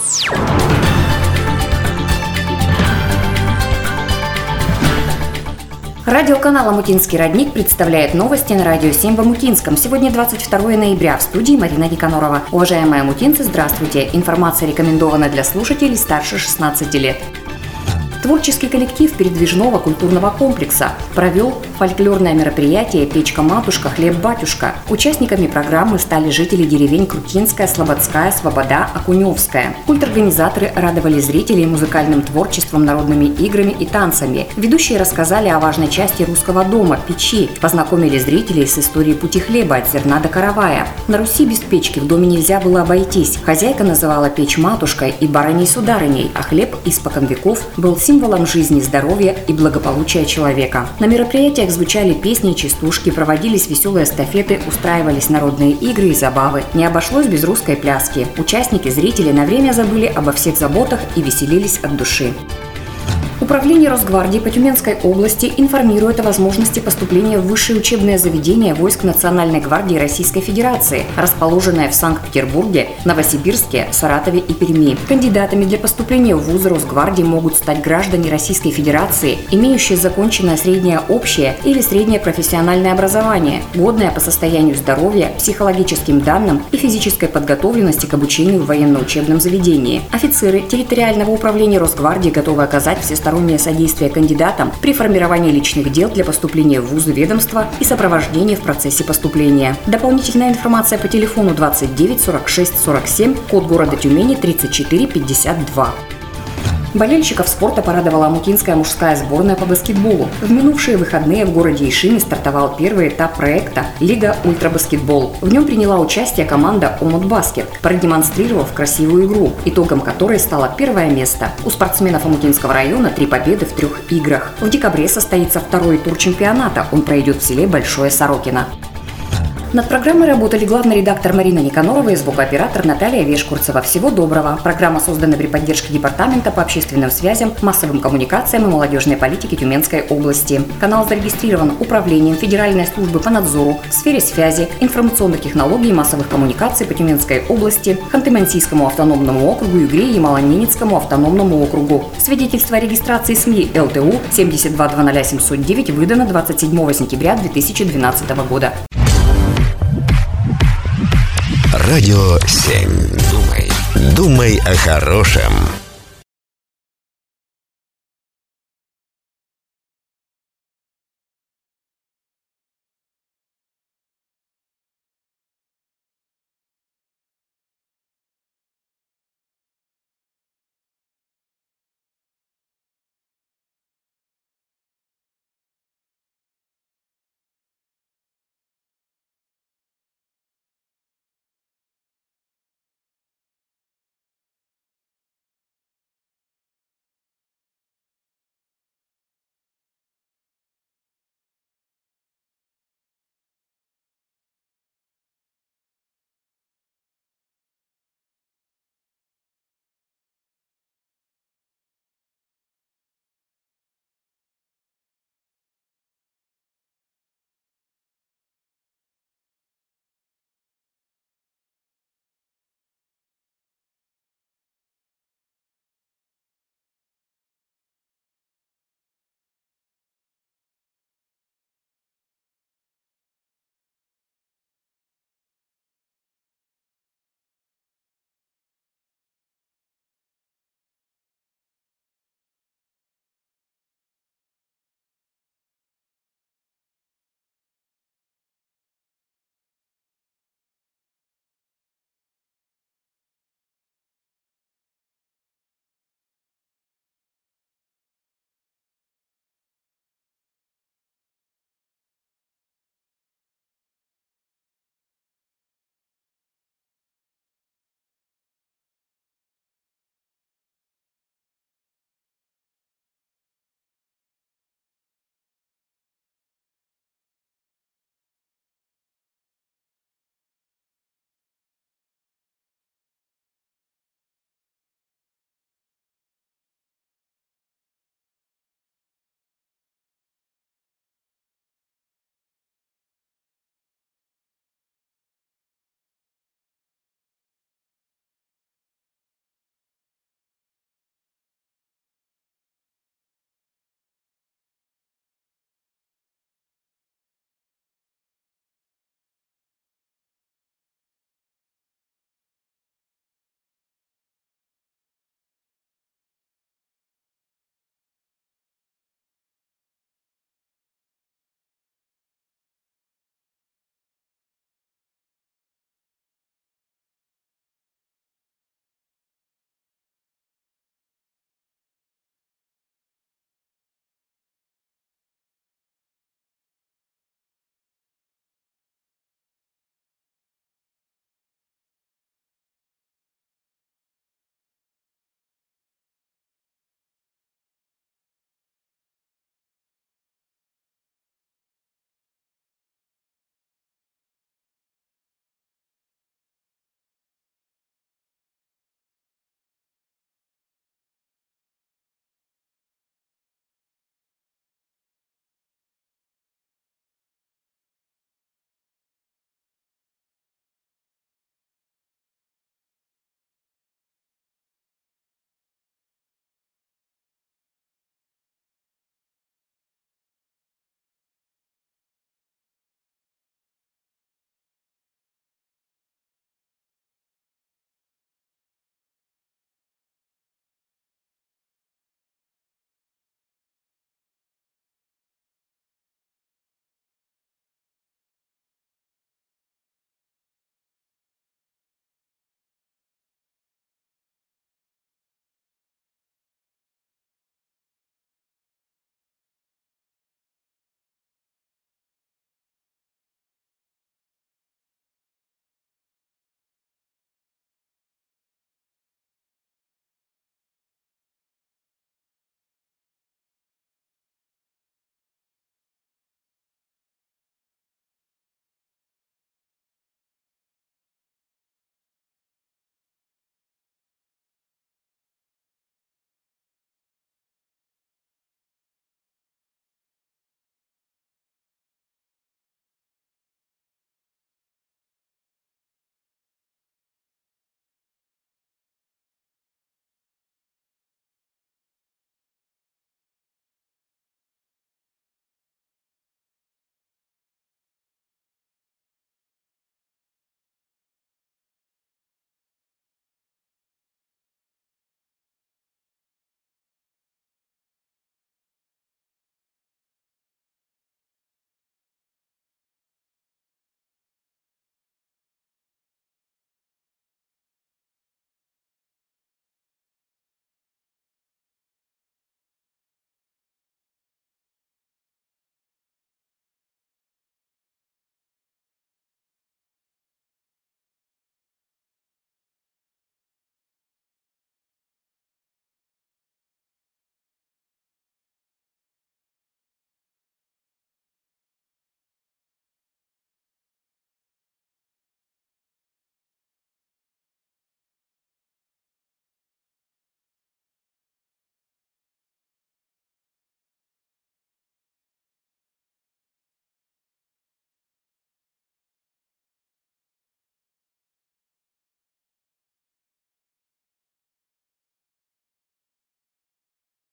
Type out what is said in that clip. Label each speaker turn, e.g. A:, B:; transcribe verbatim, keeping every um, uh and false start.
A: Радиоканал «Омутинский родник» представляет новости на радио семь в Омутинском. Сегодня двадцать второе ноября. В студии Марина Никанорова. Уважаемые омутинцы, здравствуйте. Информация рекомендована для слушателей старше шестнадцати лет. Творческий коллектив передвижного культурного комплекса провел фольклорное мероприятие «Печка-матушка, хлеб-батюшка». Участниками программы стали жители деревень Крутинская, Слободская, Слобода, Окуневская. Культорганизаторы радовали зрителей музыкальным творчеством, народными играми и танцами. Ведущие рассказали о важной части русского дома – печи, познакомили зрителей с историей пути хлеба от зерна до каравая. На Руси без печки в доме нельзя было обойтись. Хозяйка называла печь матушкой и барыней-сударыней, а хлеб испокон веков был символом жизни, здоровья и благополучия человека. На мероприятиях звучали песни и частушки, проводились веселые эстафеты, устраивались народные игры и забавы. Не обошлось без русской пляски. Участники, зрители на время забыли обо всех заботах и веселились от души. Управление Росгвардии по Тюменской области информирует о возможности поступления в высшие учебные заведения войск Национальной гвардии Российской Федерации, расположенные в Санкт-Петербурге, Новосибирске, Саратове и Перми. Кандидатами для поступления в вузы Росгвардии могут стать граждане Российской Федерации, имеющие законченное среднее общее или среднее профессиональное образование, годное по состоянию здоровья, психологическим данным и физической подготовленности к обучению в военно-учебном заведении. Офицеры территориального управления Росгвардии готовы оказать всестороннее содействие кандидатам при формировании личных дел для поступления в вузы ведомства и сопровождения в процессе поступления. Дополнительная информация по телефону двадцать девять сорок шесть сорок семь, код города Тюмени тридцать четыре пятьдесят два. Болельщиков спорта порадовала омутинская мужская сборная по баскетболу. В минувшие выходные в городе Ишиме стартовал первый этап проекта «Лига Ультрабаскетбол». В нем приняла участие команда «Омутбаскет», продемонстрировав красивую игру, итогом которой стало первое место. У спортсменов Омутинского района три победы в трех играх. В декабре состоится второй тур чемпионата. Он пройдет в селе Большое Сорокино. Над программой работали главный редактор Марина Никанорова и звукооператор Наталья Вешкурцева. Всего доброго. Программа создана при поддержке Департамента по общественным связям, массовым коммуникациям и молодежной политике Тюменской области. Канал зарегистрирован Управлением Федеральной службы по надзору в сфере связи, информационных технологий и массовых коммуникаций по Тюменской области, Ханты-Мансийскому автономному округу, Югре и Ямало-Ненецкому автономному округу. Свидетельство о регистрации СМИ эл тэ у семьдесят два две ноль семь ноль девять выдано двадцать седьмого сентября две тысячи двенадцатого года.
B: Радио семь. Думай, думай о хорошем.